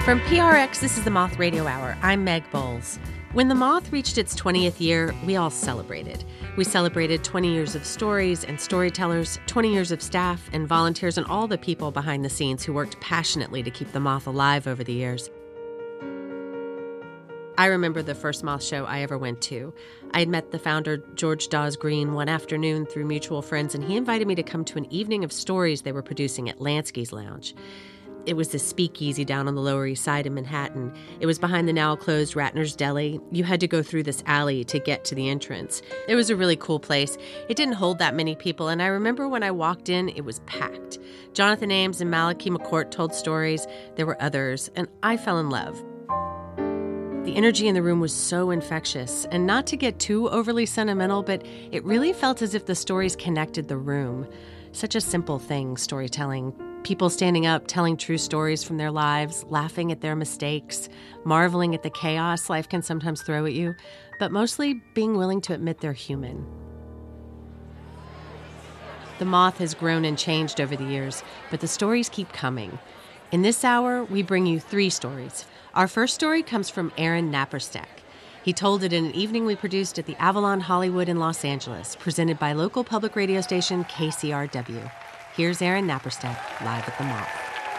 From PRX, this is the Moth Radio Hour. I'm Meg Bowles. When the Moth reached its 20th year, we all celebrated. We celebrated 20 years of stories and storytellers, 20 years of staff and volunteers, and all the people behind the scenes who worked passionately to keep the Moth alive over the years. I remember the first Moth show I ever went to. I had met the founder, George Dawes Green, one afternoon through mutual friends, and he invited me to come to an evening of stories they were producing at Lansky's Lounge. It was this speakeasy down on the Lower East Side in Manhattan. It was behind the now-closed Ratner's Deli. You had to go through this alley to get to the entrance. It was a really cool place. It didn't hold that many people, and I remember when I walked in, it was packed. Jonathan Ames and Malachi McCourt told stories. There were others, and I fell in love. The energy in the room was so infectious, and not to get too overly sentimental, but it really felt as if the stories connected the room. Such a simple thing, storytelling. People standing up, telling true stories from their lives, laughing at their mistakes, marveling at the chaos life can sometimes throw at you, but mostly being willing to admit they're human. The Moth has grown and changed over the years, but the stories keep coming. In this hour, we bring you 3 stories. Our first story comes from Aaron Naparstek. He told it in an evening we produced at the Avalon Hollywood in Los Angeles, presented by local public radio station KCRW. Here's Aaron Naparstek, live at the Moth.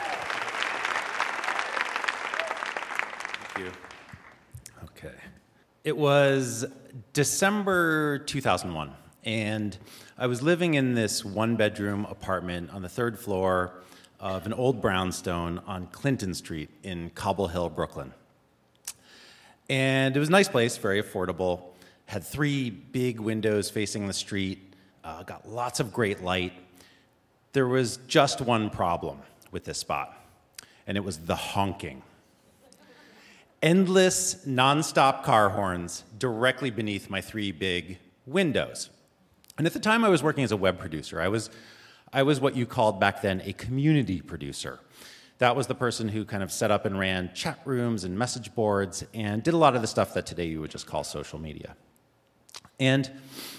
Thank you. Okay. It was December 2001, and I was living in this one-bedroom apartment on the 3rd floor of an old brownstone on Clinton Street in Cobble Hill, Brooklyn. And it was a nice place, very affordable, had 3 big windows facing the street, got lots of great light. There was just one problem with this spot, and it was the honking. Endless, nonstop car horns directly beneath my 3 big windows. And at the time I was working as a web producer. I was what you called back then a community producer. That was the person who kind of set up and ran chat rooms and message boards and did a lot of the stuff that today you would just call social media. And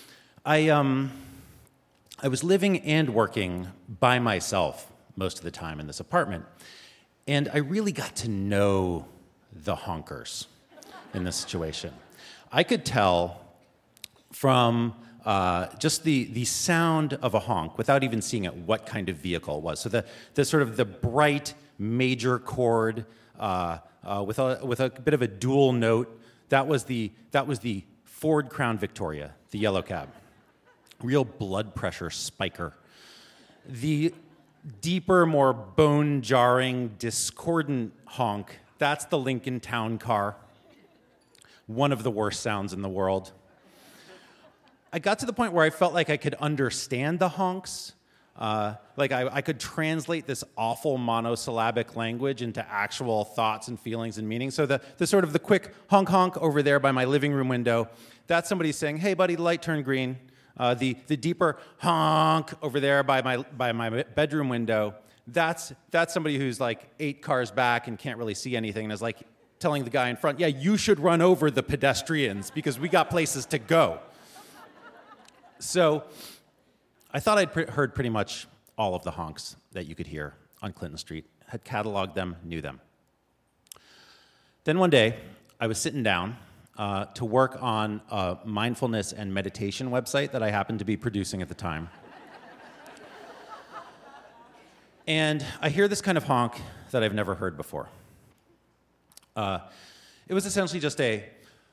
I was living and working by myself most of the time in this apartment. And I really got to know the honkers in this situation. I could tell from just the sound of a honk, without even seeing it, what kind of vehicle it was. So the sort of the bright major chord with a bit of a dual note, that was the Ford Crown Victoria, the yellow cab. Real blood pressure spiker. The deeper, more bone-jarring, discordant honk, that's the Lincoln Town Car. One of the worst sounds in the world. I got to the point where I felt like I could understand the honks. Like I could translate this awful monosyllabic language into actual thoughts and feelings and meanings. So the sort of the quick honk over there by my living room window, that's somebody saying, "Hey buddy, the light turned green." The deeper honk over there by my bedroom window, that's somebody who's like 8 cars back and can't really see anything and is like telling the guy in front, "Yeah, you should run over the pedestrians because we got places to go." So I thought I'd heard pretty much all of the honks that you could hear on Clinton Street, had cataloged them, knew them. Then one day, I was sitting down to work on a mindfulness and meditation website that I happened to be producing at the time. And I hear this kind of honk that I've never heard before. It was essentially just a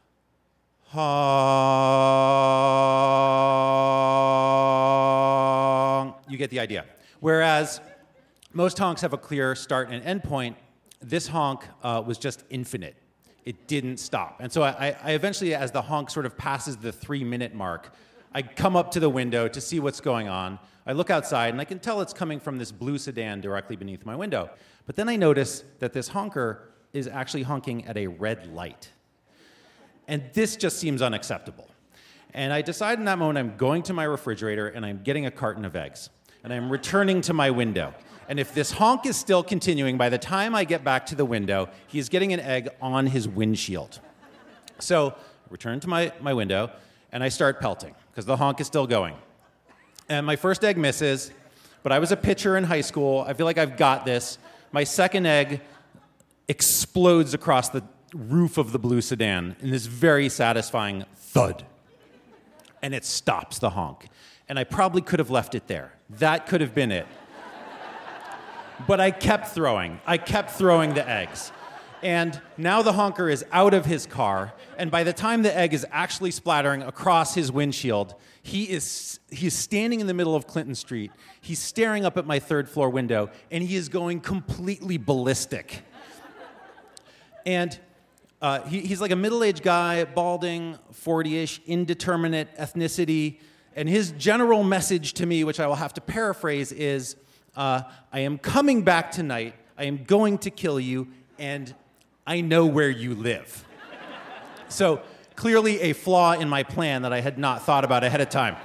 honk. You get the idea. Whereas most honks have a clear start and end point, this honk was just infinite. It didn't stop. And so I eventually, as the honk sort of passes the 3-minute mark, I come up to the window to see what's going on. I look outside, and I can tell it's coming from this blue sedan directly beneath my window. But then I notice that this honker is actually honking at a red light. And this just seems unacceptable. And I decide in that moment I'm going to my refrigerator, and I'm getting a carton of eggs. And I'm returning to my window. And if this honk is still continuing, by the time I get back to the window, he's getting an egg on his windshield. So I return to my window, and I start pelting, because the honk is still going. And my first egg misses, but I was a pitcher in high school. I feel like I've got this. My second egg explodes across the roof of the blue sedan in this very satisfying thud. And it stops the honk. And I probably could have left it there. That could have been it. But I kept throwing. I kept throwing the eggs. And now the honker is out of his car, and by the time the egg is actually splattering across his windshield, he's standing in the middle of Clinton Street. He's staring up at my third floor window, and he is going completely ballistic. And he's like a middle-aged guy, balding, 40-ish, indeterminate ethnicity, and his general message to me, which I will have to paraphrase, is, I am coming back tonight, I am going to kill you, and I know where you live. So clearly a flaw in my plan that I had not thought about ahead of time.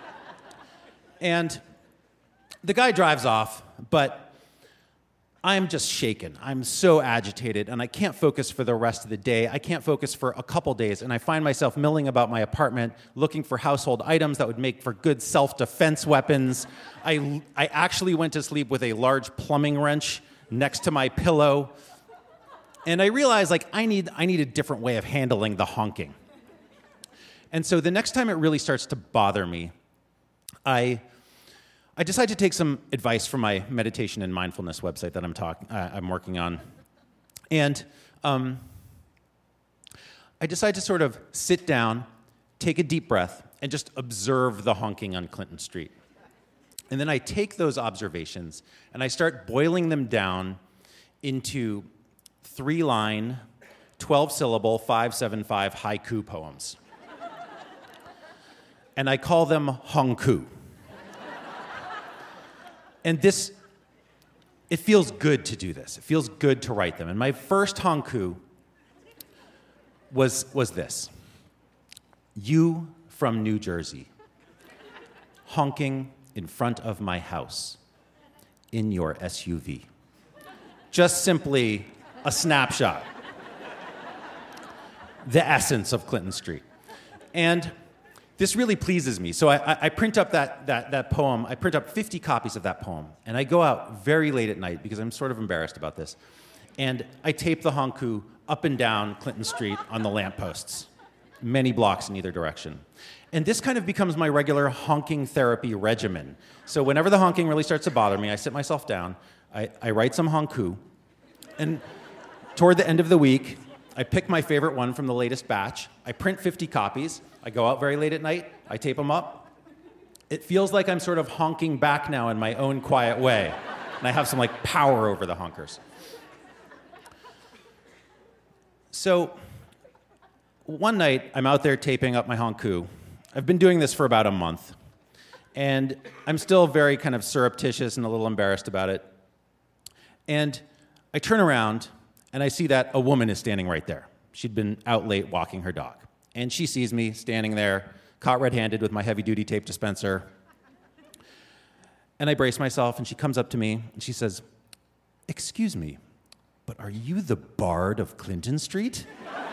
And the guy drives off, but I'm just shaken. I'm so agitated, and I can't focus for the rest of the day. I can't focus for a couple days, and I find myself milling about my apartment, looking for household items that would make for good self-defense weapons. I actually went to sleep with a large plumbing wrench next to my pillow. And I realized, I need a different way of handling the honking. And so the next time it really starts to bother me, I decide to take some advice from my meditation and mindfulness website that I'm working on. And I decide to sort of sit down, take a deep breath, and just observe the honking on Clinton Street. And then I take those observations, and I start boiling them down into 3-line, 12-syllable, 575 haiku poems. And I call them honku. And it feels good to do this. It feels good to write them. And my first honku was this. You from New Jersey, honking in front of my house in your SUV. Just simply a snapshot. The essence of Clinton Street. And this really pleases me. So I print up that poem. I print up 50 copies of that poem. And I go out very late at night because I'm sort of embarrassed about this. And I tape the honku up and down Clinton Street on the lampposts, many blocks in either direction. And this kind of becomes my regular honking therapy regimen. So whenever the honking really starts to bother me, I sit myself down, I write some honku, and toward the end of the week, I pick my favorite one from the latest batch. I print 50 copies. I go out very late at night. I tape them up. It feels like I'm sort of honking back now in my own quiet way. And I have some power over the honkers. So one night, I'm out there taping up my honku. I've been doing this for about a month. And I'm still very kind of surreptitious and a little embarrassed about it. And I turn around, and I see that a woman is standing right there. She'd been out late walking her dog. And she sees me standing there, caught red-handed with my heavy-duty tape dispenser. And I brace myself, and she comes up to me, and she says, "Excuse me, but are you the Bard of Clinton Street?"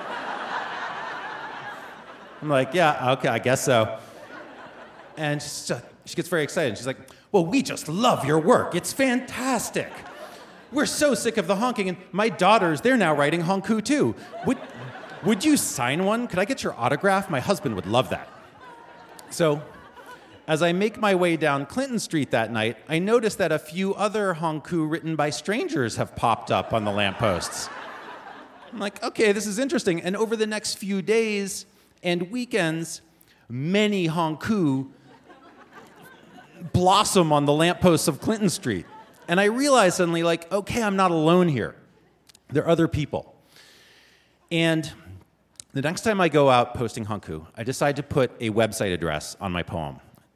I'm like, "Yeah, okay, I guess so." And she gets very excited. She's like, "Well, we just love your work. It's fantastic. We're so sick of the honking, and my daughters, they're now writing honku too. Would you sign one? Could I get your autograph? My husband would love that." So as I make my way down Clinton Street that night, I notice that a few other honku written by strangers have popped up on the lampposts. I'm like, okay, this is interesting. And over the next few days and weekends, many honku blossom on the lampposts of Clinton Street. And I realize suddenly, okay, I'm not alone here. There are other people. And the next time I go out posting honku, I decide to put a website address on my poem,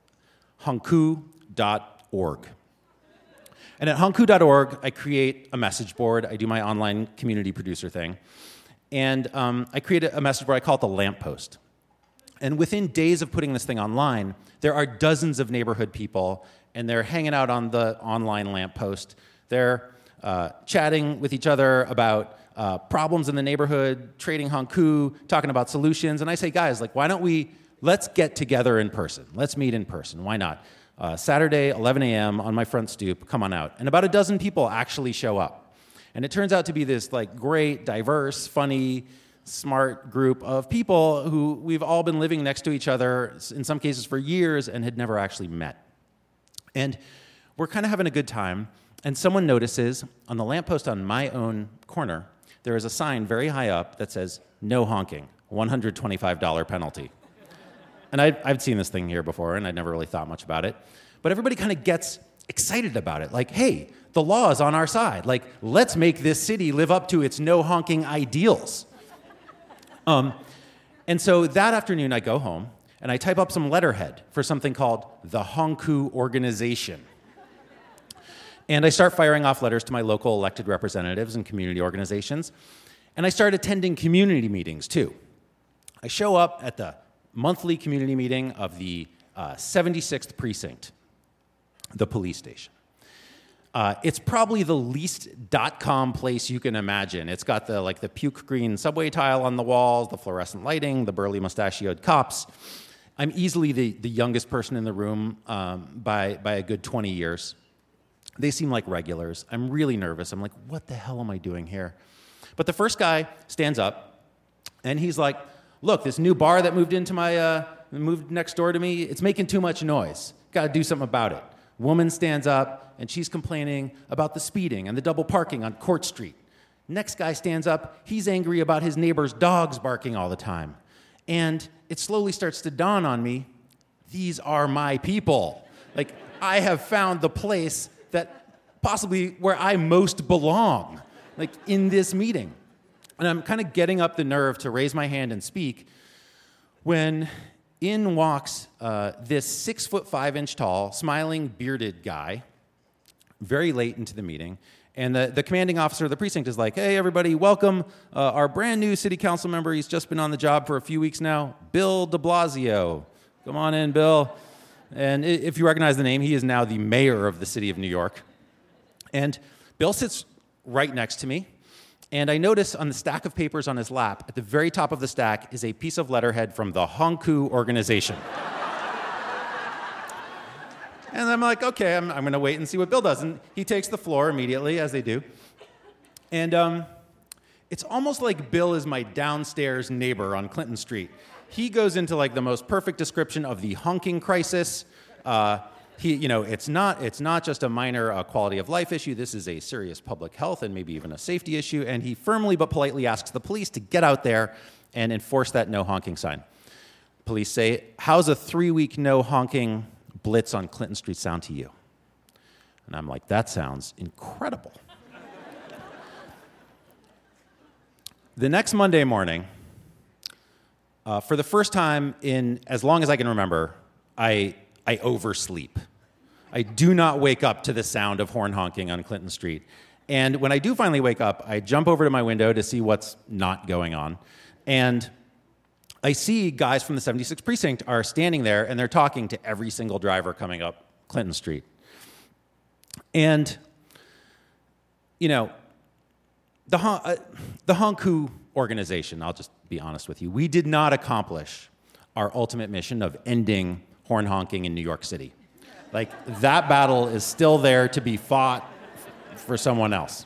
honku.org. And at honku.org, I create a message board. I do my online community producer thing. And I create a message board. I call it the Lamppost. And within days of putting this thing online, there are dozens of neighborhood people, and they're hanging out on the online Lamppost. They're chatting with each other about problems in the neighborhood, trading honku, talking about solutions. And I say, guys, why don't let's get together in person. Let's meet in person. Why not? Saturday, 11 a.m. on my front stoop, come on out. And about a dozen people actually show up. And it turns out to be this like great, diverse, funny, smart group of people who we've all been living next to each other, in some cases for years, and had never actually met. And we're kind of having a good time, and someone notices on the lamppost on my own corner, there is a sign very high up that says, "No honking, $125 penalty." And I've seen this thing here before, and I'd never really thought much about it. But everybody kind of gets excited about it. Like, hey, the law is on our side. Like, let's make this city live up to its no honking ideals. And so that afternoon, I go home, and I type up some letterhead for something called the Honku Organization. And I start firing off letters to my local elected representatives and community organizations. And I start attending community meetings, too. I show up at the monthly community meeting of the 76th Precinct, the police station. It's probably the least .com place you can imagine. It's got the puke green subway tile on the walls, the fluorescent lighting, the burly mustachioed cops. I'm easily the youngest person in the room by a good 20 years. They seem like regulars. I'm really nervous. I'm like, what the hell am I doing here? But the first guy stands up, and he's like, look, this new bar that moved next door to me, it's making too much noise. Got to do something about it. Woman stands up, and she's complaining about the speeding and the double parking on Court Street. Next guy stands up. He's angry about his neighbor's dogs barking all the time. And it slowly starts to dawn on me, these are my people. Like, I have found the place that possibly where I most belong, like in this meeting. And I'm kind of getting up the nerve to raise my hand and speak when in walks this 6'5" tall, smiling, bearded guy, very late into the meeting. And the commanding officer of the precinct is like, hey, everybody, welcome our brand new city council member. He's just been on the job for a few weeks now, Bill de Blasio. Come on in, Bill. And if you recognize the name, he is now the mayor of the city of New York. And Bill sits right next to me. And I notice on the stack of papers on his lap, at the very top of the stack, is a piece of letterhead from the Honku Organization. And I'm like, okay, I'm going to wait and see what Bill does. And he takes the floor immediately, as they do. And it's almost like Bill is my downstairs neighbor on Clinton Street. He goes into like the most perfect description of the honking crisis. It's not just a minor quality of life issue. This is a serious public health and maybe even a safety issue. And he firmly but politely asks the police to get out there and enforce that no honking sign. Police say, how's a 3-week no honking blitz on Clinton Street sound to you? And I'm like, that sounds incredible. The next Monday morning, for the first time in as long as I can remember, I oversleep. I do not wake up to the sound of horn honking on Clinton Street. And when I do finally wake up, I jump over to my window to see what's not going on. And I see guys from the 76th Precinct are standing there, and they're talking to every single driver coming up Clinton Street. And, the Honku Organization, I'll just be honest with you, we did not accomplish our ultimate mission of ending horn honking in New York City. Like, that battle is still there to be fought for someone else.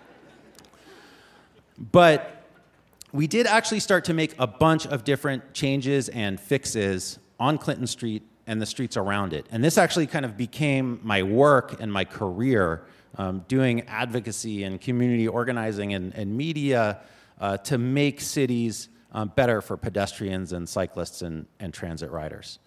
But we did actually start to make a bunch of different changes and fixes on Clinton Street and the streets around it. And this actually kind of became my work and my career, doing advocacy and community organizing and media to make cities better for pedestrians and cyclists and transit riders.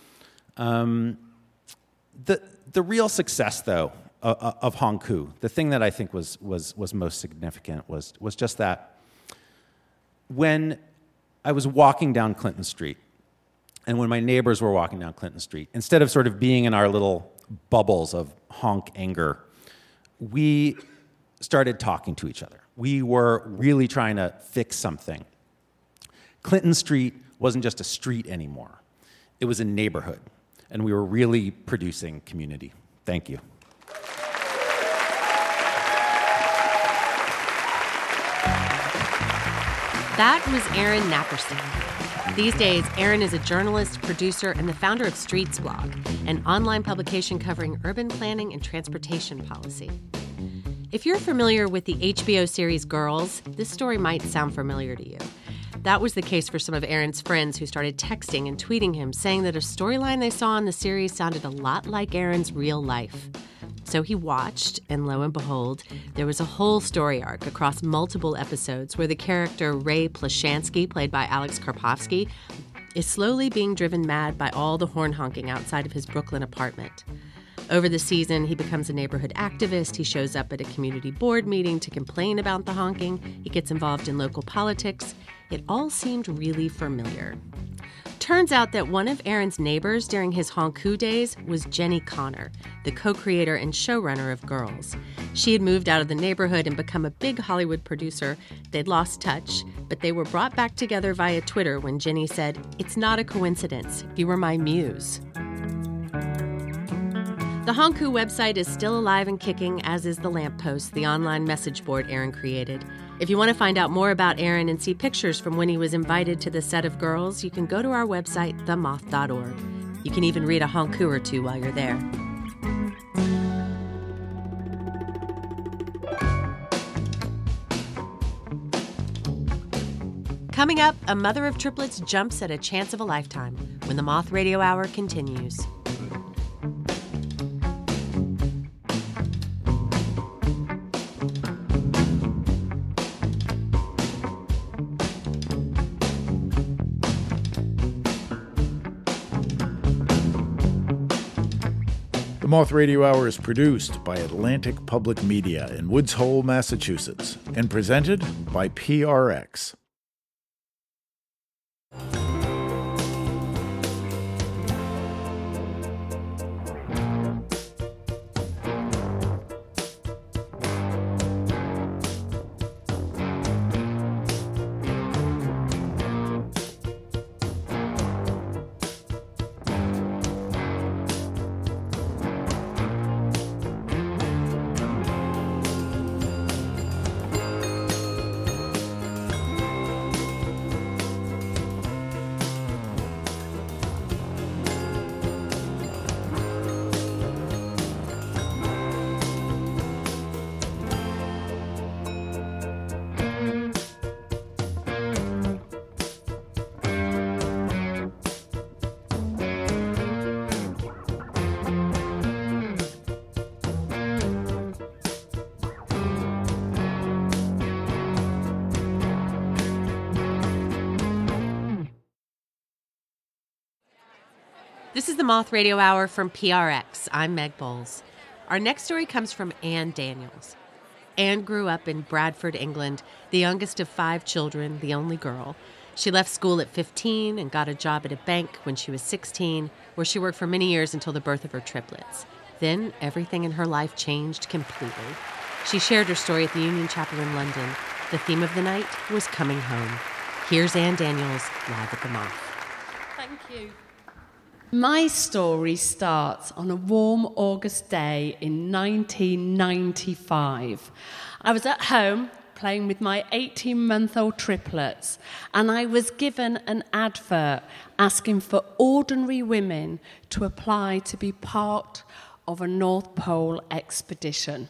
The real success, though, of Honku, the thing that I think was most significant was just that when I was walking down Clinton Street, and when my neighbors were walking down Clinton Street, instead of sort of being in our little bubbles of honk anger, we started talking to each other. We were really trying to fix something. Clinton Street wasn't just a street anymore. It was a neighborhood, and we were really producing community. Thank you. That was Aaron Napperstein. These days, Aaron is a journalist, producer, and the founder of Streets Blog, an online publication covering urban planning and transportation policy. If you're familiar with the HBO series Girls, this story might sound familiar to you. That was the case for some of Aaron's friends who started texting and tweeting him, saying that a storyline they saw in the series sounded a lot like Aaron's real life. So he watched, and lo and behold, there was a whole story arc across multiple episodes where the character Ray Plashansky, played by Alex Karpovsky, is slowly being driven mad by all the horn honking outside of his Brooklyn apartment. Over the season, he becomes a neighborhood activist. He shows up at a community board meeting to complain about the honking. He gets involved in local politics. It all seemed really familiar. Turns out that one of Aaron's neighbors during his honku days was Jenny Connor, the co-creator and showrunner of Girls. She had moved out of the neighborhood and become a big Hollywood producer. They'd lost touch, but they were brought back together via Twitter when Jenny said, "It's not a coincidence. You were my muse." The Honku website is still alive and kicking, as is The Lamppost, the online message board Aaron created. If you want to find out more about Aaron and see pictures from when he was invited to the set of Girls, you can go to our website, themoth.org. You can even read a honku or two while you're there. Coming up, a mother of triplets jumps at a chance of a lifetime when the Moth Radio Hour continues. The Moth Radio Hour is produced by Atlantic Public Media in Woods Hole, Massachusetts, and presented by PRX. This is the Moth Radio Hour from PRX. I'm Meg Bowles. Our next story comes from Anne Daniels. Anne grew up in Bradford, England, the youngest of 5 children, the only girl. She left school at 15 and got a job at a bank when she was 16, where she worked for many years until the birth of her triplets. Then everything in her life changed completely. She shared her story at the Union Chapel in London. The theme of the night was coming home. Here's Anne Daniels, live at the Moth. Thank you. My story starts on a warm August day in 1995. I was at home playing with my 18-month-old triplets, and I was given an advert asking for ordinary women to apply to be part of a North Pole expedition.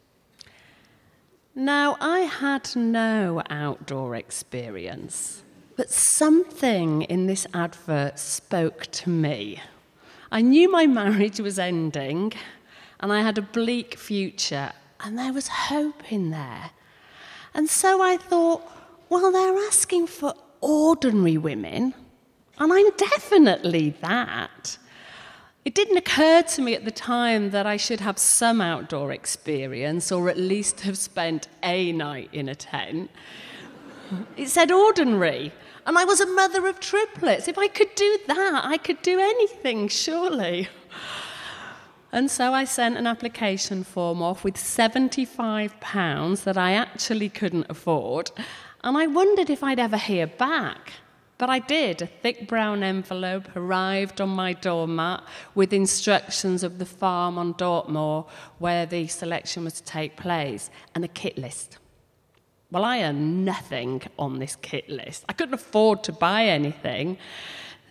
Now, I had no outdoor experience. But something in this advert spoke to me. I knew my marriage was ending, and I had a bleak future, and there was hope in there. And so I thought, well, they're asking for ordinary women, and I'm definitely that. It didn't occur to me at the time that I should have some outdoor experience, or at least have spent a night in a tent. It said ordinary. And I was a mother of triplets. If I could do that, I could do anything, surely. And so I sent an application form off with £75 that I actually couldn't afford. And I wondered if I'd ever hear back. But I did. A thick brown envelope arrived on my doormat with instructions of the farm on Dartmoor where the selection was to take place, and a kit list. Well, I earned nothing on this kit list. I couldn't afford to buy anything.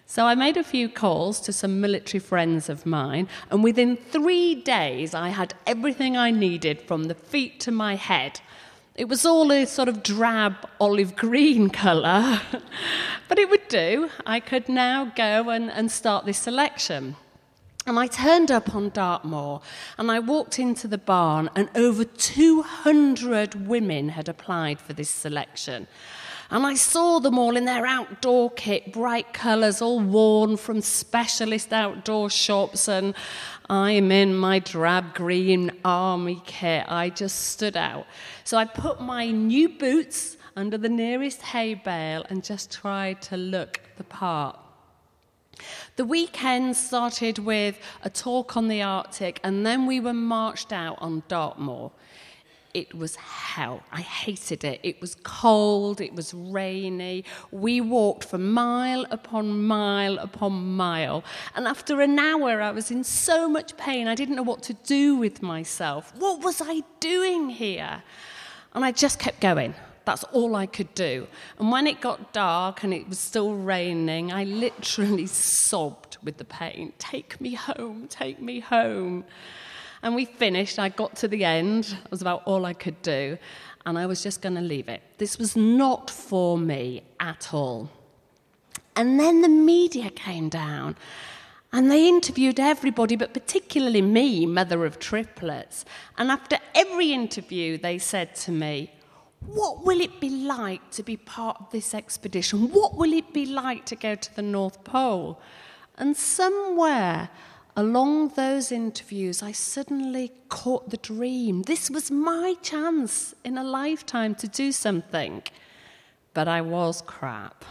So I made a few calls to some military friends of mine, and within 3 days I had everything I needed from the feet to my head. It was all a sort of drab olive green colour, but it would do. I could now go and start this selection. And I turned up on Dartmoor, and I walked into the barn, and over 200 women had applied for this selection. And I saw them all in their outdoor kit, bright colours, all worn from specialist outdoor shops, and I'm in my drab green army kit. I just stood out. So I put my new boots under the nearest hay bale and just tried to look the part. The weekend started with a talk on the Arctic, and then we were marched out on Dartmoor. It was hell. I hated it. It was cold. It was rainy. We walked for mile upon mile upon mile. And after an hour, I was in so much pain, I didn't know what to do with myself. What was I doing here? And I just kept going. That's all I could do. And when it got dark and it was still raining, I literally sobbed with the pain. Take me home, take me home. And we finished. I got to the end. It was about all I could do. And I was just going to leave it. This was not for me at all. And then the media came down. And they interviewed everybody, but particularly me, mother of triplets. And after every interview, they said to me, what will it be like to be part of this expedition? What will it be like to go to the North Pole? And somewhere along those interviews, I suddenly caught the dream. This was my chance in a lifetime to do something. But I was crap.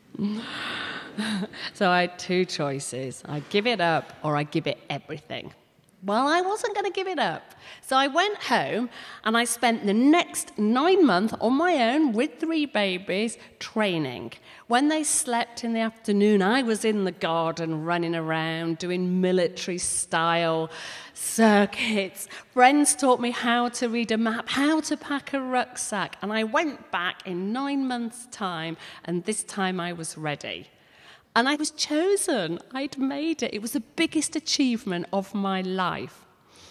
So I had two choices. I give it up or I give it everything. Well, I wasn't going to give it up. So I went home and I spent the next 9 months on my own with 3 babies training. When they slept in the afternoon, I was in the garden running around doing military-style circuits. Friends taught me how to read a map, how to pack a rucksack. And I went back in 9 months' time, and this time I was ready. And I was chosen. I'd made it. It was the biggest achievement of my life.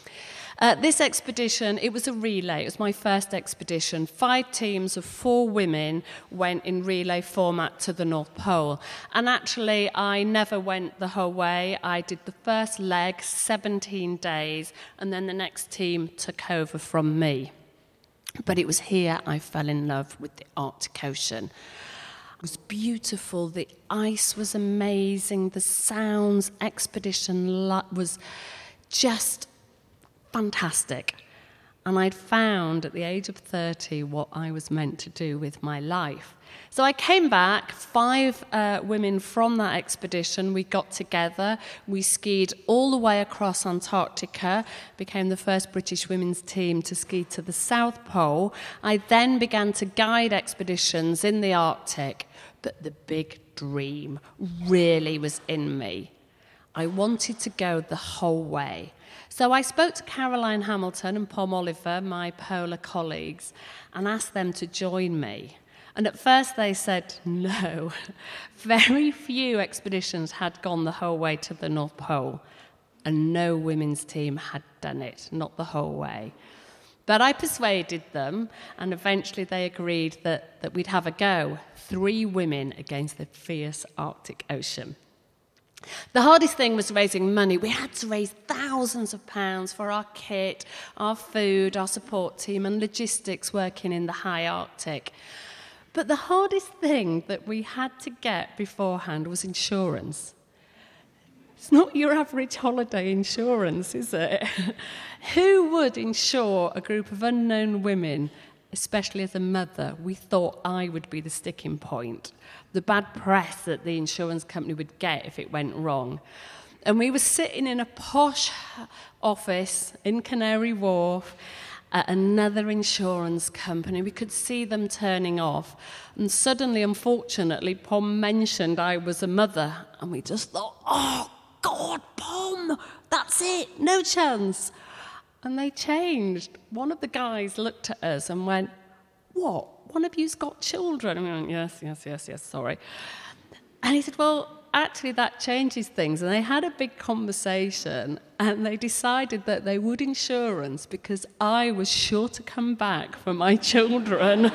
This expedition, it was a relay. It was my first expedition. 5 teams of 4 women went in relay format to the North Pole. And actually, I never went the whole way. I did the first leg, 17 days, and then the next team took over from me. But it was here I fell in love with the Arctic Ocean. It was beautiful. The ice was amazing. The sounds, expedition was just fantastic. And I'd found at the age of 30 what I was meant to do with my life. So I came back, 5 women from that expedition. We got together. We skied all the way across Antarctica, became the first British women's team to ski to the South Pole. I then began to guide expeditions in the Arctic. But the big dream really was in me. I wanted to go the whole way. So I spoke to Caroline Hamilton and Pom Oliver, my polar colleagues, and asked them to join me. And at first they said no. Very few expeditions had gone the whole way to the North Pole, and no women's team had done it, not the whole way. But I persuaded them, and eventually they agreed that we'd have a go. 3 women against the fierce Arctic Ocean. The hardest thing was raising money. We had to raise thousands of pounds for our kit, our food, our support team, and logistics working in the high Arctic. But the hardest thing that we had to get beforehand was insurance. It's not your average holiday insurance, is it? Who would insure a group of unknown women, especially as a mother? We thought I would be the sticking point, the bad press that the insurance company would get if it went wrong. And we were sitting in a posh office in Canary Wharf at another insurance company. We could see them turning off. And suddenly, unfortunately, Pom mentioned I was a mother. And we just thought, oh, God, Pom, that's it, no chance. And they changed. One of the guys looked at us and went, what, one of you's got children? And we went, yes, sorry. And he said, well, actually that changes things. And they had a big conversation and they decided that they would insurance because I was sure to come back for my children.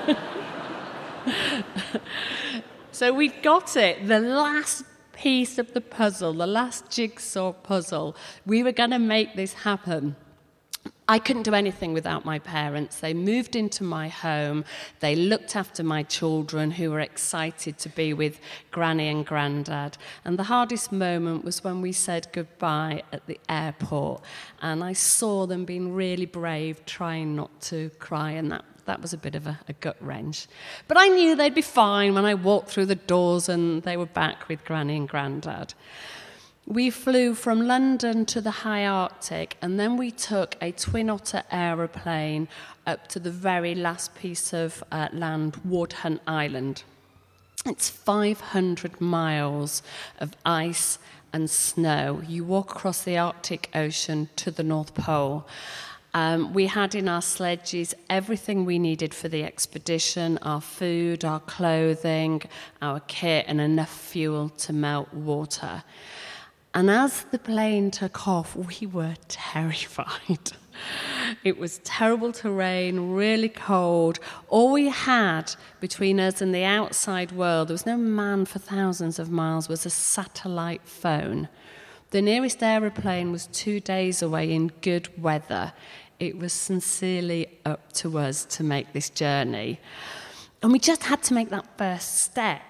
So we got it, the last piece of the puzzle, the last jigsaw puzzle. We were going to make this happen. I couldn't do anything without my parents. They moved into my home. They looked after my children who were excited to be with Granny and Grandad. And the hardest moment was when we said goodbye at the airport. And I saw them being really brave, trying not to cry. And that was a bit of a gut wrench. But I knew they'd be fine when I walked through the doors and they were back with Granny and Grandad. We flew from London to the high Arctic, and then we took a Twin Otter aeroplane up to the very last piece of land, Wardhunt Island. It's 500 miles of ice and snow. You walk across the Arctic Ocean to the North Pole. We had in our sledges everything we needed for the expedition, our food, our clothing, our kit, and enough fuel to melt water. And as the plane took off, we were terrified. It was terrible terrain, really cold. All we had between us and the outside world, there was no man for thousands of miles, was a satellite phone. The nearest aeroplane was 2 days away in good weather. It was sincerely up to us to make this journey. And we just had to make that first step.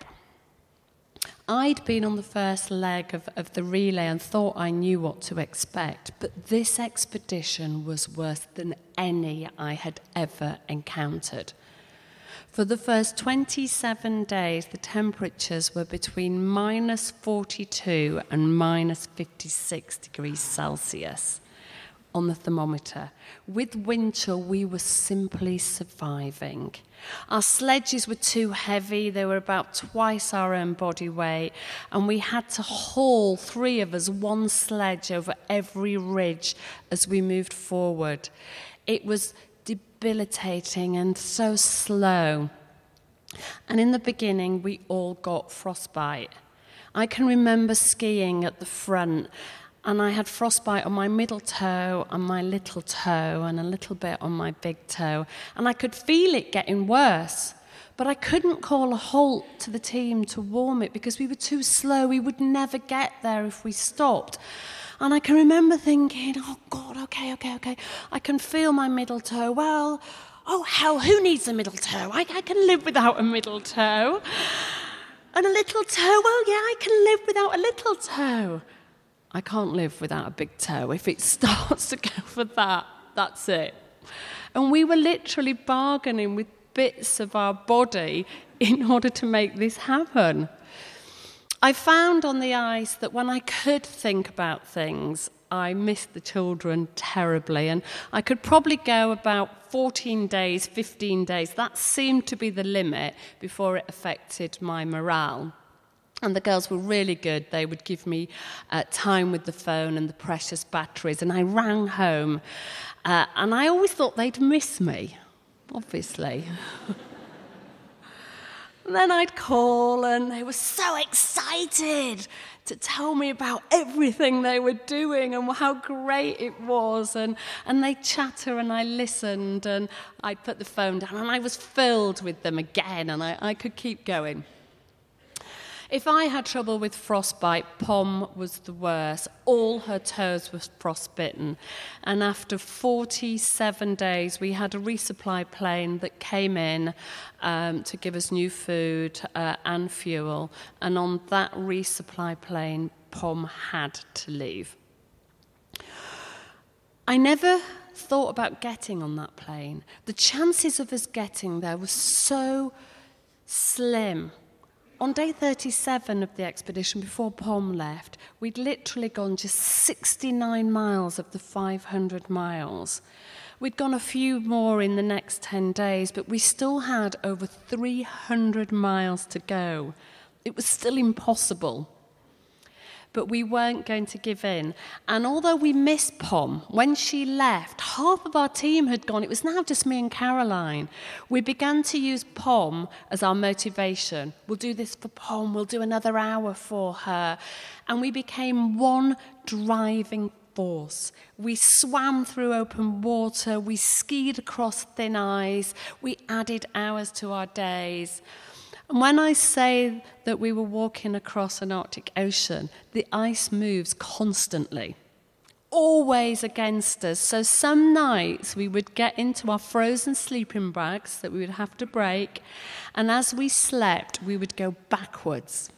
I'd been on the first leg of the relay and thought I knew what to expect, but this expedition was worse than any I had ever encountered. For the first 27 days, the temperatures were between minus 42 and minus 56 degrees Celsius on the thermometer. With wind chill, we were simply surviving. Our sledges were too heavy. They were about twice our own body weight, and we had to haul, 3 of us, one sledge over every ridge as we moved forward. It was debilitating and so slow. And in the beginning, we all got frostbite. I can remember skiing at the front, and I had frostbite on my middle toe and my little toe and a little bit on my big toe. And I could feel it getting worse. But I couldn't call a halt to the team to warm it because we were too slow. We would never get there if we stopped. And I can remember thinking, oh, God, okay. I can feel my middle toe. Well, oh, hell, who needs a middle toe? I can live without a middle toe. And a little toe, well, yeah, I can live without a little toe. I can't live without a big toe. If it starts to go for that, that's it. And we were literally bargaining with bits of our body in order to make this happen. I found on the ice that when I could think about things, I missed the children terribly. And I could probably go about 14 days, 15 days. That seemed to be the limit before it affected my morale. And the girls were really good. They would give me time with the phone and the precious batteries. And I rang home. And I always thought they'd miss me, obviously. And then I'd call, and they were so excited to tell me about everything they were doing and how great it was. And they'd chatter, and I listened, and I'd put the phone down, and I was filled with them again, and I could keep going. If I had trouble with frostbite, Pom was the worst. All her toes were frostbitten. And after 47 days, we had a resupply plane that came in to give us new food and fuel. And on that resupply plane, Pom had to leave. I never thought about getting on that plane. The chances of us getting there were so slim. On day 37 of the expedition, before Pom left, we'd literally gone just 69 miles of the 500 miles. We'd gone a few more in the next 10 days, but we still had over 300 miles to go. It was still impossible. but we weren't going to give in. And although we missed Pom, when she left, half of our team had gone. It was now just me and Caroline. We began to use Pom as our motivation. We'll do this for Pom. We'll do another hour for her. And we became one driving force. We swam through open water. We skied across thin ice. We added hours to our days. And when I say that we were walking across an Arctic Ocean, the ice moves constantly, always against us. So some nights we would get into our frozen sleeping bags that we would have to break, and as we slept, we would go backwards.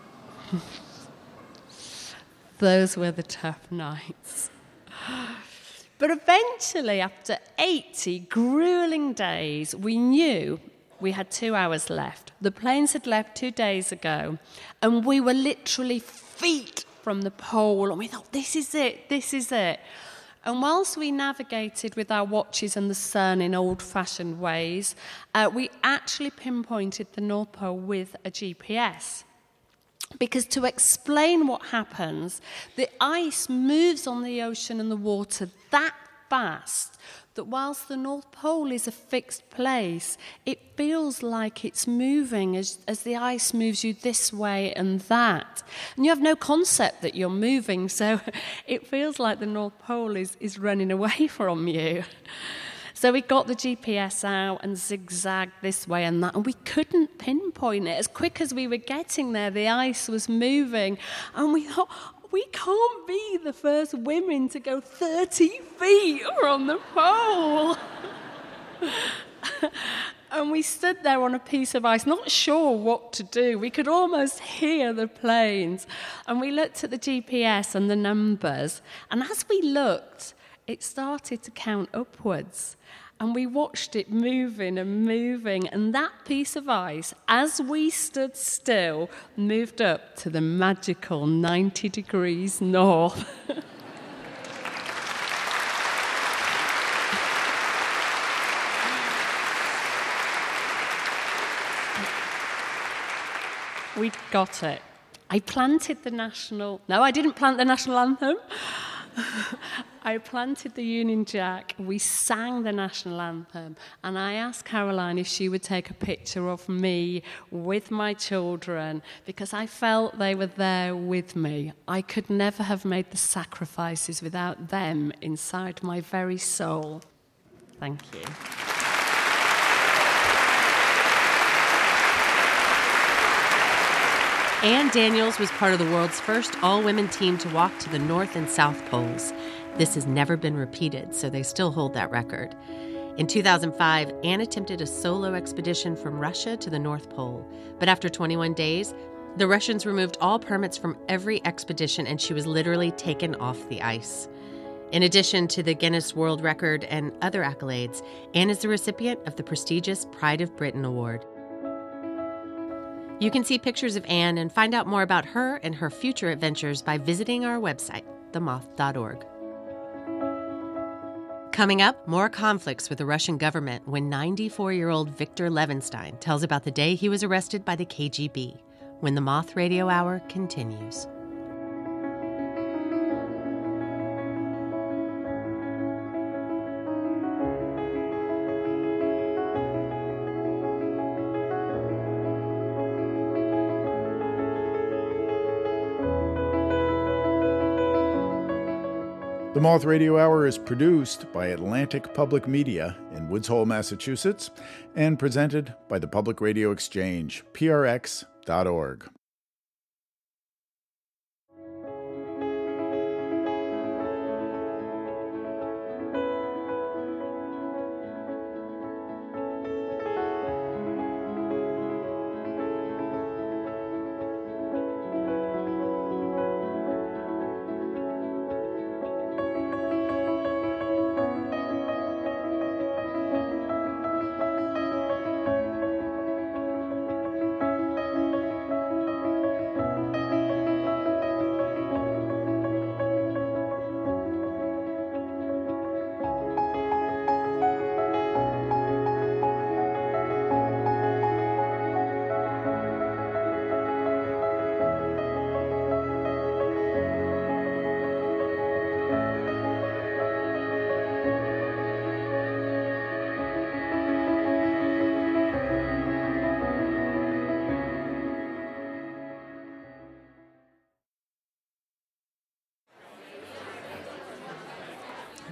Those were the tough nights. But eventually, after 80 grueling days, we knew we had 2 hours left. The planes had left 2 days ago, and we were literally feet from the pole, and we thought, this is it, this is it. And whilst we navigated with our watches and the sun in old-fashioned ways, we actually pinpointed the North Pole with a GPS. Because to explain what happens, the ice moves on the ocean and the water that fast that whilst the North Pole is a fixed place, it feels like it's moving as the ice moves you this way and that. And you have no concept that you're moving, so it feels like the North Pole is running away from you. So we got the GPS out and zigzagged this way and that, and we couldn't pinpoint it. As quick as we were getting there, the ice was moving, and we thought, we can't be the first women to go 30 feet from the pole. And we stood there on a piece of ice, not sure what to do. We could almost hear the planes. And we looked at the GPS and the numbers, and as we looked, it started to count upwards. And we watched it moving and moving, and that piece of ice, as we stood still, moved up to the magical 90 degrees north. We got it. I planted the national... No, I didn't plant the national anthem. I planted the Union Jack, we sang the national anthem, and I asked Caroline if she would take a picture of me with my children, because I felt they were there with me. I could never have made the sacrifices without them inside my very soul. Thank you. Anne Daniels was part of the world's first all-women team to walk to the North and South Poles. This has never been repeated, so they still hold that record. In 2005, Anne attempted a solo expedition from Russia to the North Pole. But after 21 days, the Russians removed all permits from every expedition, and she was literally taken off the ice. In addition to the Guinness World Record and other accolades, Anne is the recipient of the prestigious Pride of Britain Award. You can see pictures of Anne and find out more about her and her future adventures by visiting our website, themoth.org. Coming up, more conflicts with the Russian government when 94-year-old Viktor Levinstein tells about the day he was arrested by the KGB, when the Moth Radio Hour continues. The Moth Radio Hour is produced by Atlantic Public Media in Woods Hole, Massachusetts, and presented by the Public Radio Exchange, prx.org.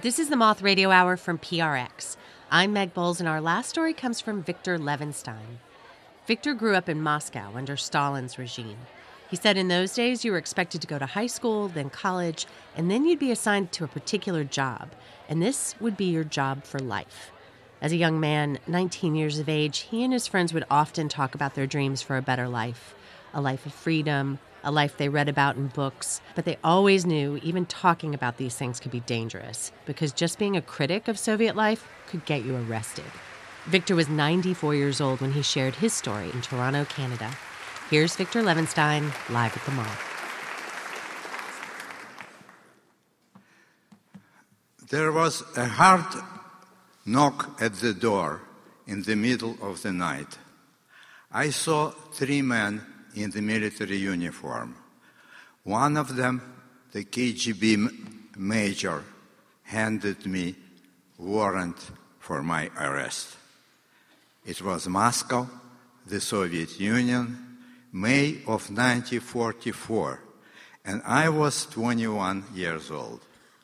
This is the Moth Radio Hour from PRX. I'm Meg Bowles, and our last story comes from Victor Levenstein. Victor grew up in Moscow under Stalin's regime. He said in those days you were expected to go to high school, then college, and then you'd be assigned to a particular job, and this would be your job for life. As a young man, 19 years of age, he and his friends would often talk about their dreams for a better life, a life of freedom, a life they read about in books, but they always knew even talking about these things could be dangerous because just being a critic of Soviet life could get you arrested. Victor was 94 years old when he shared his story in Toronto, Canada. Here's Victor Levenstein, live at the Moth. There was a hard knock at the door in the middle of the night. I saw 3 men in the military uniform. One of them, the KGB major, handed me warrant for my arrest. It was Moscow, the Soviet Union, May of 1944, and I was 21 years old.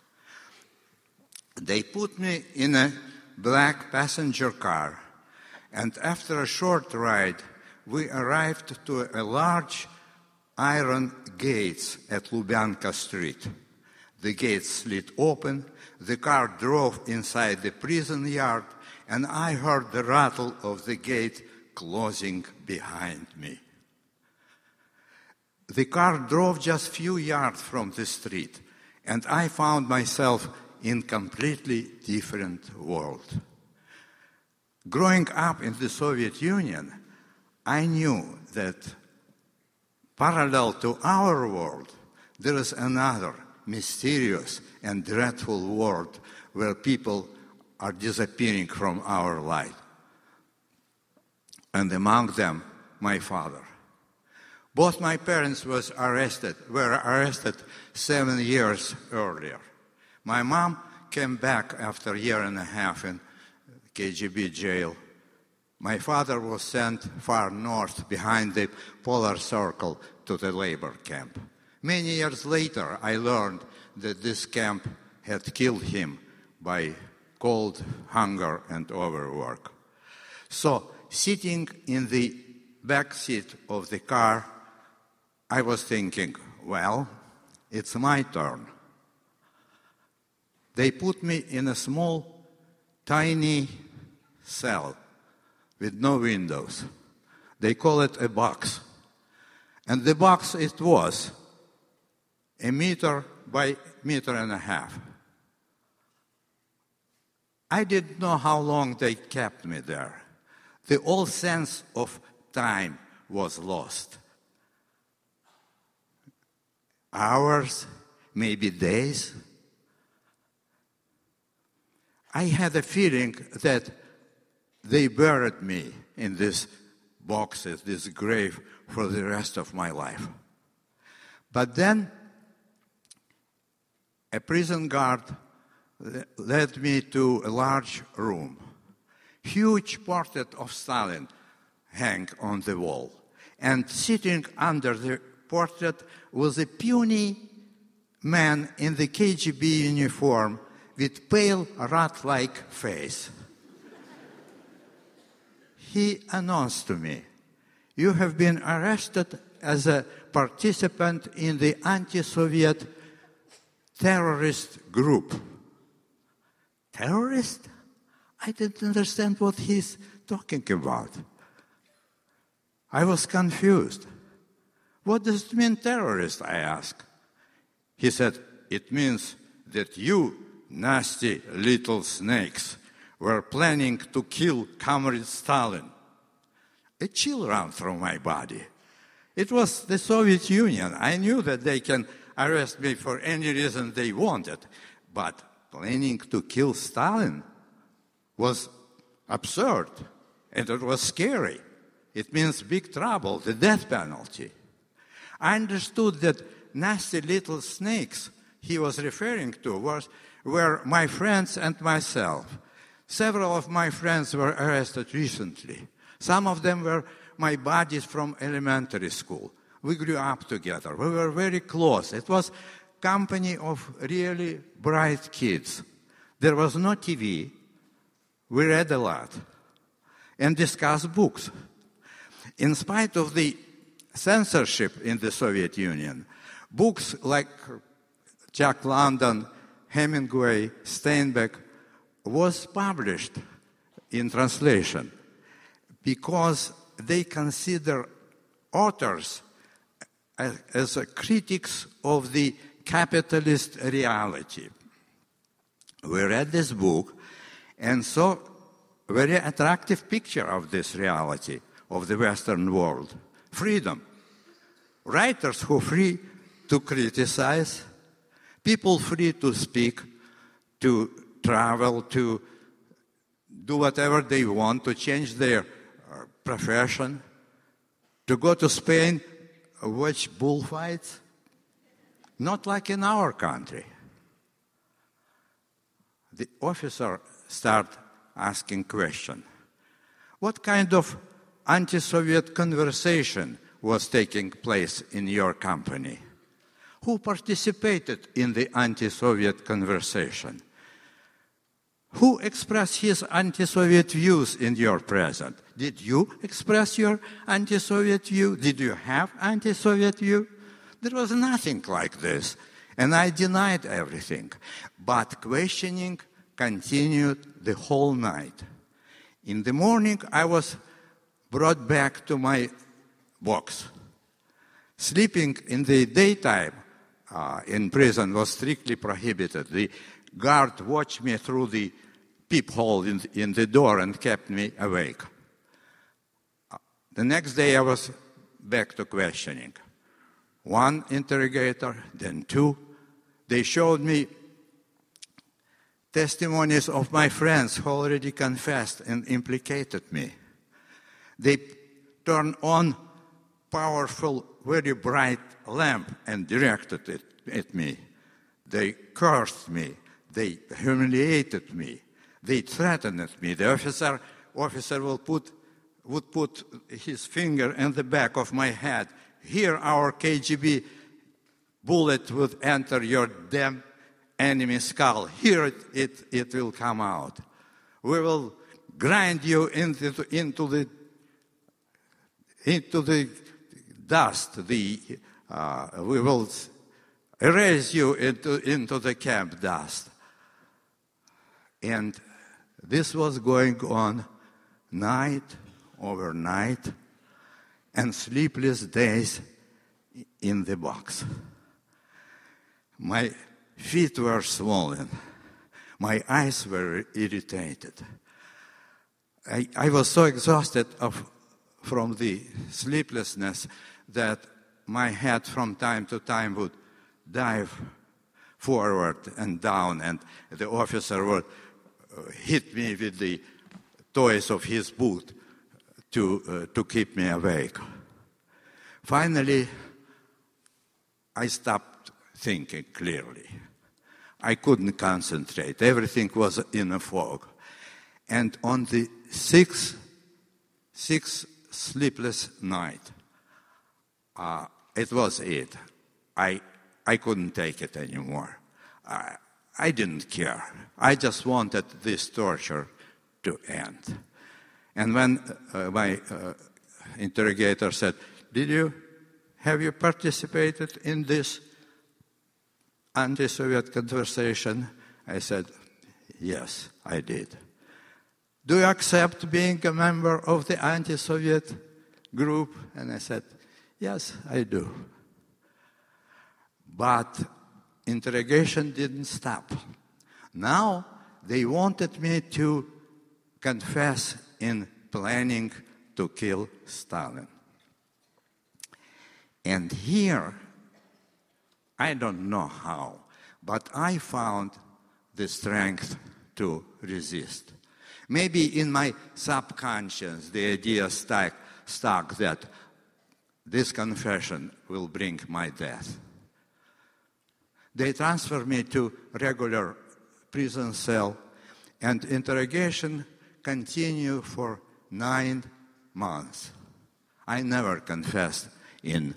They put me in a black passenger car, and after a short ride, we arrived to a large iron gates at Lubyanka Street. The gates slid open, the car drove inside the prison yard, and I heard the rattle of the gate closing behind me. The car drove just a few yards from the street, and I found myself in a completely different world. Growing up in the Soviet Union, I knew that parallel to our world, there is another mysterious and dreadful world where people are disappearing from our life. And among them, my father. Both my parents were arrested 7 years earlier. My mom came back after a year and a half in KGB jail. My father was sent far north behind the polar circle to the labor camp. Many years later, I learned that this camp had killed him by cold, hunger, and overwork. So, sitting in the back seat of the car, I was thinking, well, it's my turn. They put me in a small, tiny cell with no windows. They call it a box. And the box it was 1 meter by 1.5 meters. I didn't know how long they kept me there. The whole sense of time was lost. Hours, maybe days. I had a feeling that they buried me in these boxes, this grave, for the rest of my life. But then a prison guard led me to a large room. Huge portrait of Stalin hung on the wall. And sitting under the portrait was a puny man in the KGB uniform with pale rat-like face. He announced to me, "You have been arrested as a participant in the anti-Soviet terrorist group." Terrorist? I didn't understand what he's talking about. I was confused. "What does it mean, terrorist?" I asked. He said, "It means that you, nasty little snakes, were planning to kill Comrade Stalin." A chill ran through my body. It was the Soviet Union. I knew that they can arrest me for any reason they wanted, but planning to kill Stalin was absurd, and it was scary. It means big trouble, the death penalty. I understood that nasty little snakes he was referring to were my friends and myself. Several of my friends were arrested recently. Some of them were my buddies from elementary school. We grew up together. We were very close. It was company of really bright kids. There was no TV. We read a lot and discussed books. In spite of the censorship in the Soviet Union, books like Jack London, Hemingway, Steinbeck was published in translation because they consider authors as critics of the capitalist reality. We read this book and saw a very attractive picture of this reality of the Western world. Freedom. Writers who are free to criticize, people free to speak, to travel, to do whatever they want, to change their profession, to go to Spain, watch bullfights. Not like in our country. The officer started asking questions. What kind of anti-Soviet conversation was taking place in your company? Who participated in the anti-Soviet conversation? Who expressed his anti-Soviet views in your presence? Did you express your anti-Soviet view? Did you have anti-Soviet view? There was nothing like this. And I denied everything. But questioning continued the whole night. In the morning, I was brought back to my box. Sleeping in the daytime in prison was strictly prohibited. The guard watched me through the peephole in the door and kept me awake. The next day, I was back to questioning. One interrogator, then two. They showed me testimonies of my friends who already confessed and implicated me. They turned on powerful, very bright lamp and directed it at me. They cursed me. They humiliated me. They threatened me. The officer would put his finger in the back of my head. Here our KGB bullet would enter your damn enemy skull. Here it will come out. We will grind you into the dust. We will erase you into the camp dust. And this was going on night over night and sleepless days in the box. My feet were swollen. My eyes were irritated. I was so exhausted from the sleeplessness that my head from time to time would dive forward and down, and the officer would hit me with the toes of his boot to keep me awake. Finally, I stopped thinking clearly. I couldn't concentrate. Everything was in a fog. And on the sixth sleepless night, it was it. I couldn't take it anymore. I didn't care. I just wanted this torture to end. And when my interrogator said, have you participated in this anti-Soviet conversation? I said, yes, I did. Do you accept being a member of the anti-Soviet group? And I said, yes, I do. But interrogation didn't stop. Now they wanted me to confess in planning to kill Stalin. And here, I don't know how, but I found the strength to resist. Maybe in my subconscious, the idea stuck that this confession will bring my death. They transferred me to regular prison cell, and interrogation continued for 9 months. I never confessed in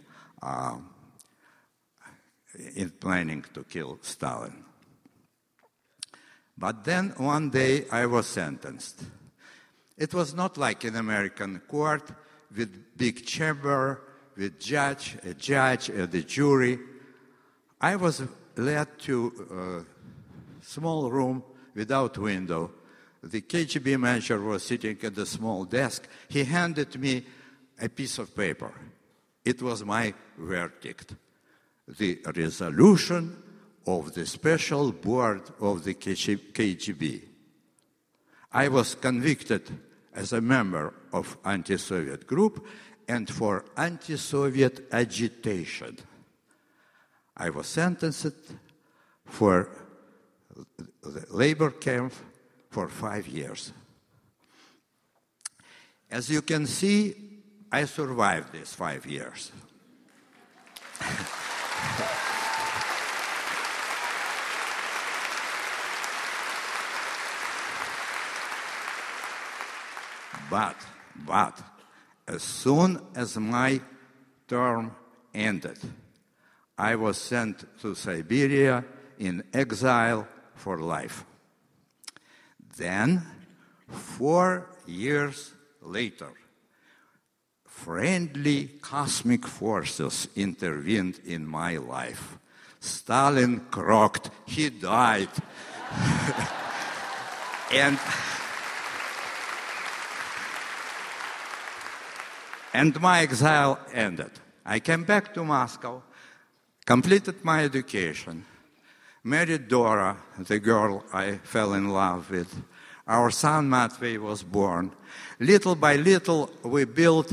planning to kill Stalin. But then one day I was sentenced. It was not like an American court with big chamber, with a judge, and a jury. I was led to a small room without window. The KGB manager was sitting at the small desk. He handed me a piece of paper. It was my verdict. The resolution of the special board of the KGB. I was convicted as a member of anti-Soviet group and for anti-Soviet agitation. I was sentenced for the labor camp for 5 years. As you can see, I survived these 5 years. But as soon as my term ended, I was sent to Siberia in exile for life. Then, 4 years later, friendly cosmic forces intervened in my life. Stalin croaked, he died. And my exile ended. I came back to Moscow, completed my education, married Dora, the girl I fell in love with. Our son Matvey was born. Little by little, we built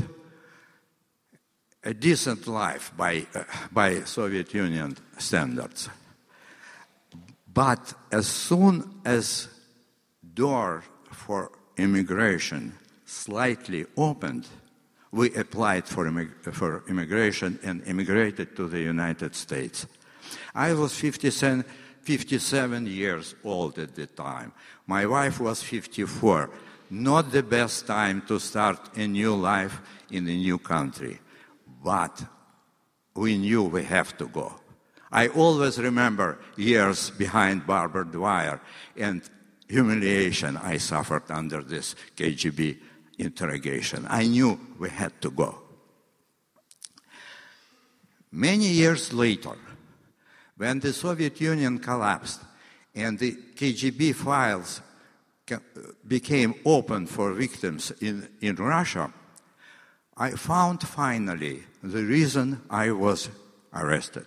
a decent life by Soviet Union standards. But as soon as door for immigration slightly opened, we applied for immigration and immigrated to the United States. I was 57 years old at the time. My wife was 54. Not the best time to start a new life in a new country. But we knew we have to go. I always remember years behind barbed wire and humiliation I suffered under this KGB interrogation. I knew we had to go. Many years later, when the Soviet Union collapsed and the KGB files became open for victims in Russia, I found finally the reason I was arrested.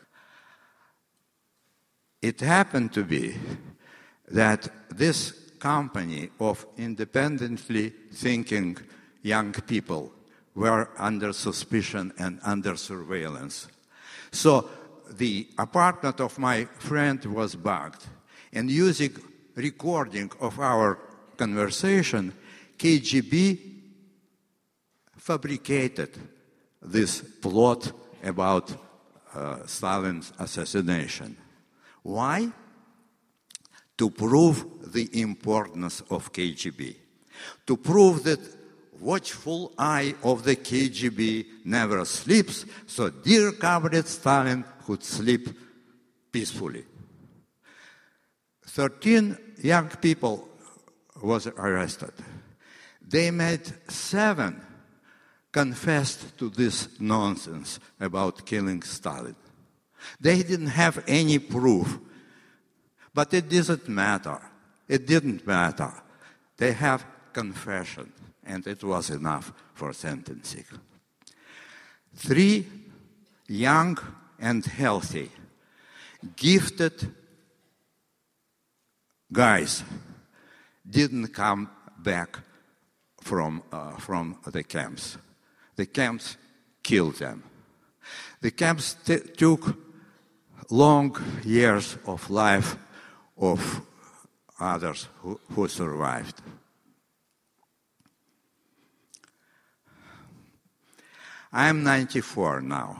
It happened to be that this company of independently thinking young people were under suspicion and under surveillance. So the apartment of my friend was bugged. And using recording of our conversation, KGB fabricated this plot about Stalin's assassination. Why? To prove the importance of KGB. To prove that watchful eye of the KGB never sleeps, so dear Comrade Stalin could sleep peacefully. 13 young people was arrested. They made 7 confessed to this nonsense about killing Stalin. They didn't have any proof, but it doesn't matter. It didn't matter. They have confession, and it was enough for sentencing. 3 young and healthy, gifted guys didn't come back from the camps. The camps killed them. The camps took long years of life of others who survived. I'm 94 now.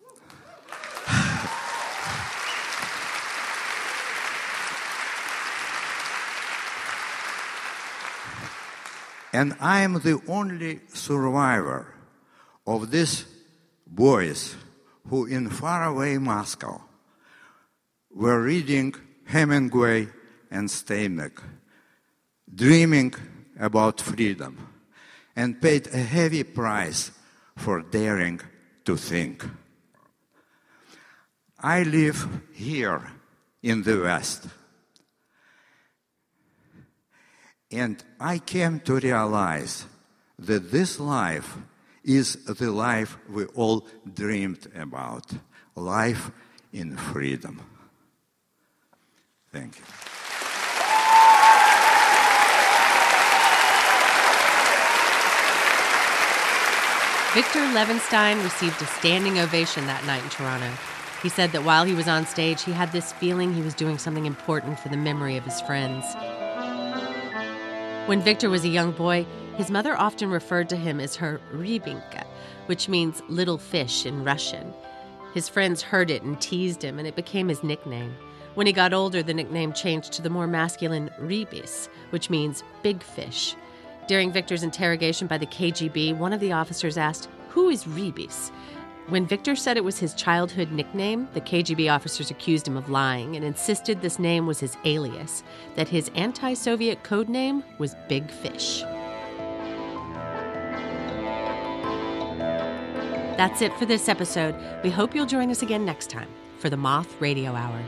And I am the only survivor of these boys who in faraway Moscow were reading Hemingway and Steinbeck, dreaming about freedom, and paid a heavy price for daring to think. I live here in the West, and I came to realize that this life is the life we all dreamed about, life in freedom. Thank you. Victor Levenstein received a standing ovation that night in Toronto. He said that while he was on stage, he had this feeling he was doing something important for the memory of his friends. When Victor was a young boy, his mother often referred to him as her rybinka, which means little fish in Russian. His friends heard it and teased him, and it became his nickname. When he got older, the nickname changed to the more masculine rybis, which means big fish. During Victor's interrogation by the KGB, one of the officers asked, "Who is rybis?" When Victor said it was his childhood nickname, the KGB officers accused him of lying and insisted this name was his alias, that his anti-Soviet code name was Big Fish. That's it for this episode. We hope you'll join us again next time for the Moth Radio Hour.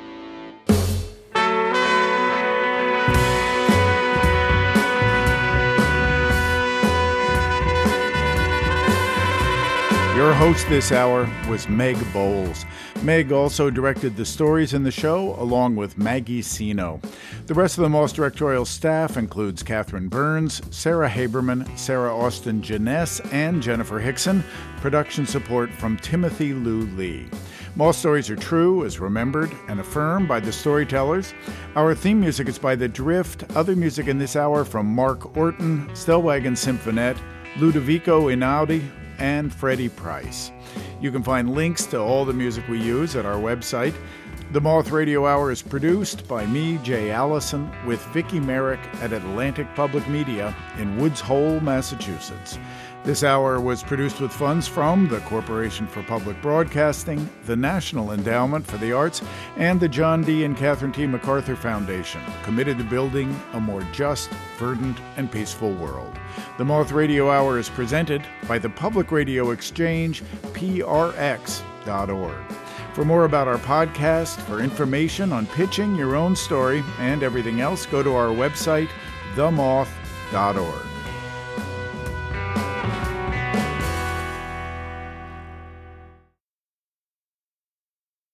Your host this hour was Meg Bowles. Meg also directed the stories in the show, along with Maggie Sino. The rest of the Moth directorial staff includes Catherine Burns, Sarah Haberman, Sarah Austin Jeunesse, and Jennifer Hickson. Production support from Timothy Lou Lee. Moth stories are true, as remembered and affirmed by the storytellers. Our theme music is by The Drift. Other music in this hour from Mark Orton, Stellwagen Symphonette, Ludovico Einaudi, and Freddie Price. You can find links to all the music we use at our website. The Moth Radio Hour is produced by me, Jay Allison, with Vicki Merrick at Atlantic Public Media in Woods Hole, Massachusetts. This hour was produced with funds from the Corporation for Public Broadcasting, the National Endowment for the Arts, and the John D. and Catherine T. MacArthur Foundation, committed to building a more just, verdant, and peaceful world. The Moth Radio Hour is presented by the Public Radio Exchange, prx.org. For more about our podcast, for information on pitching your own story and everything else, go to our website, themoth.org.